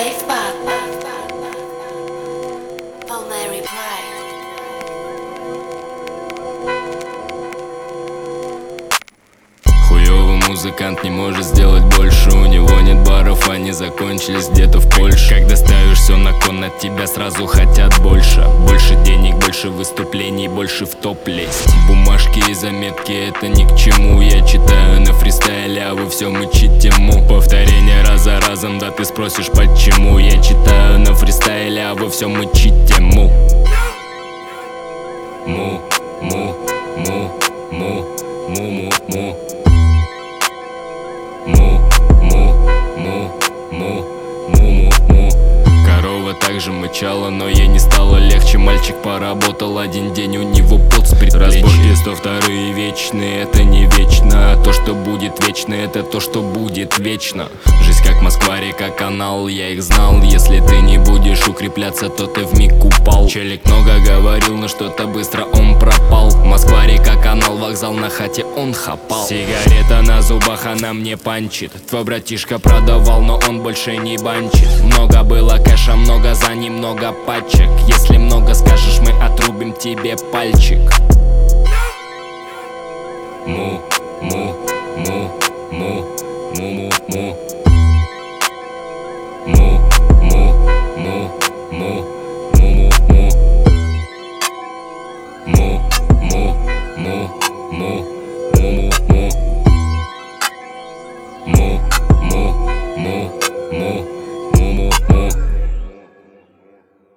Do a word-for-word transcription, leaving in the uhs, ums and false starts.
Хуёвый музыкант не может сделать больше. У него нет баров, они закончились где-то в Польше. Когда ставишь все на кон, от тебя сразу хотят больше. Больше денег, больше выступлений, больше в топ лезть. Бумажки и заметки — это ни к чему. Я читаю на фристайле, а вы все мычите му. Повторение раз за разом, да ты спросишь почему. Я читаю на фристайле, а вы все мычите му. Му, му, му, му, му, му, му. Му, му, му, му, му, му, му. Корова также мычала, но ей не стало легче. Мальчик поработал один день, у него пот с предплечья. Разборки сто вторые вечные, это не вечно. А то, что будет вечно, это то, что будет вечно. Жизнь как Москва-река, канал, я их знал. Если ты не будешь укрепляться, то ты вмиг упал. Челик много говорил, но что-то быстро он пропал. Москва-река, канал, вокзал, на хате он хапал. Сигарета на зубах, она мне панчит. Твой братишка продавал, но он больше не банчит. Много было кэша, много за ним, много пачек. Если много скажешь, мы отрубим тебе пальчик.